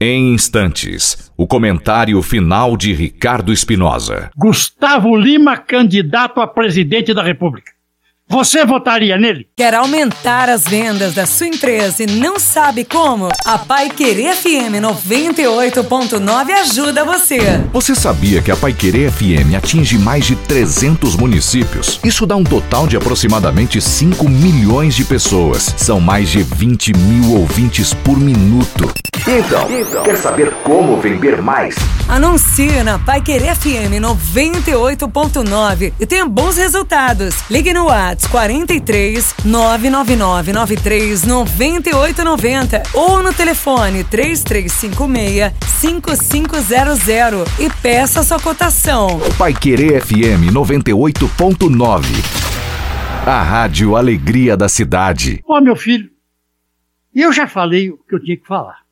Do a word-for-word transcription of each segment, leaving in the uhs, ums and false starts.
Em instantes, o comentário final de Ricardo Espinosa. Gustavo Lima, candidato a presidente da República. Você votaria nele? Quer aumentar as vendas da sua empresa e não sabe como? A Paiquerê F M noventa e oito ponto nove ajuda você. Você sabia que a Paiquerê F M atinge mais de trezentos municípios? Isso dá um total de aproximadamente cinco milhões de pessoas. São mais de vinte mil ouvintes por minuto. Então, então, quer saber como vender mais? Anuncie na Paiquerê F M noventa e oito ponto nove e tenha bons resultados. Ligue no WhatsApp quarenta e três, nove nove nove nove três, nove oito nove zero ou no telefone três três cinco seis, cinco cinco zero zero e peça sua cotação. Paiquerê F M noventa e oito ponto nove. A Rádio Alegria da Cidade. Ó, meu filho, eu já falei o que eu tinha que falar.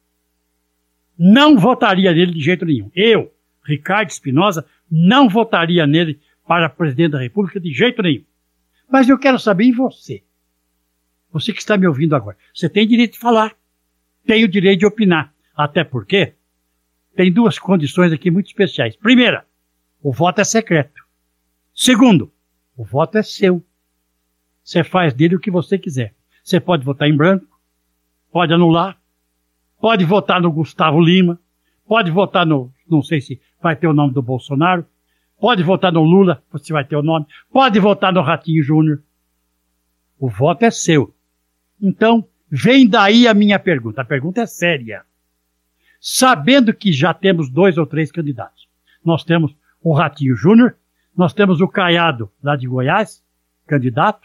Não votaria nele de jeito nenhum. Eu, Ricardo Espinosa, não votaria nele para presidente da República de jeito nenhum. Mas eu quero saber em você. Você que está me ouvindo agora. Você tem direito de falar. Tem o direito de opinar. Até porque tem duas condições aqui muito especiais. Primeira, o voto é secreto. Segundo, o voto é seu. Você faz dele o que você quiser. Você pode votar em branco, pode anular, pode votar no Gustavo Lima, pode votar no, não sei se vai ter o nome do Bolsonaro, pode votar no Lula, você vai ter o nome, pode votar no Ratinho Júnior. O voto é seu. Então, vem daí a minha pergunta. A pergunta é séria. Sabendo que já temos dois ou três candidatos. Nós temos o Ratinho Júnior, nós temos o Caiado, lá de Goiás, candidato.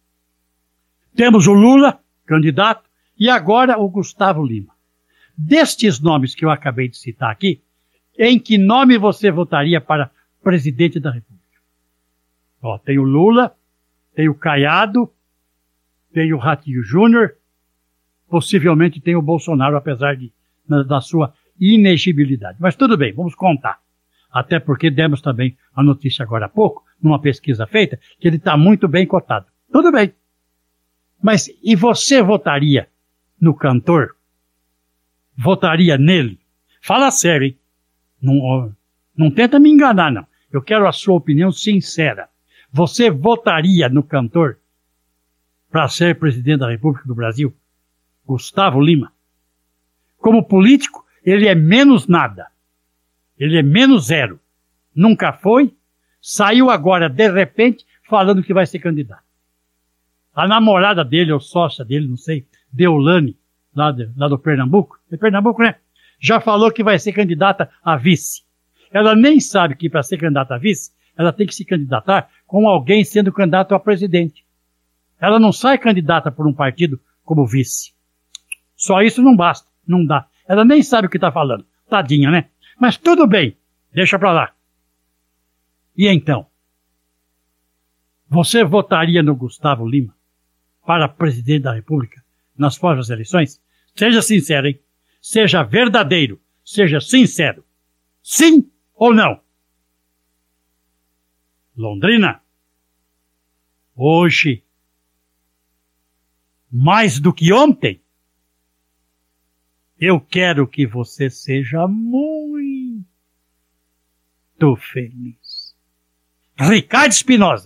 Temos o Lula, candidato, e agora o Gustavo Lima. Destes nomes que eu acabei de citar aqui, em que nome você votaria para presidente da República? Ó, tem o Lula, tem o Caiado, tem o Ratinho Júnior, possivelmente tem o Bolsonaro, apesar de, da sua inegibilidade. Mas tudo bem, vamos contar. Até porque demos também a notícia agora há pouco, numa pesquisa feita, que ele está muito bem cotado. Tudo bem. Mas e você votaria no cantor? Votaria nele? Fala sério, hein? Não, não tenta me enganar, não. Eu quero a sua opinião sincera. Você votaria no cantor para ser presidente da República do Brasil? Gustavo Lima. Como político, ele é menos nada. Ele é menos zero. Nunca foi. Saiu agora, de repente, falando que vai ser candidato. A namorada dele, ou sócia dele, não sei, Deolane, lá, de, lá do Pernambuco, é Pernambuco, né? Já falou que vai ser candidata a vice. Ela nem sabe que para ser candidata a vice, ela tem que se candidatar com alguém sendo candidato a presidente. Ela não sai candidata por um partido como vice. Só isso não basta, não dá. Ela nem sabe o que está falando. Tadinha, né? Mas tudo bem, deixa para lá. E então? Você votaria no Gustavo Lima para presidente da República nas próximas eleições? Seja sincero, hein? Seja verdadeiro, seja sincero. Sim ou não? Londrina, hoje, mais do que ontem, eu quero que você seja muito feliz. Ricardo Espinosa.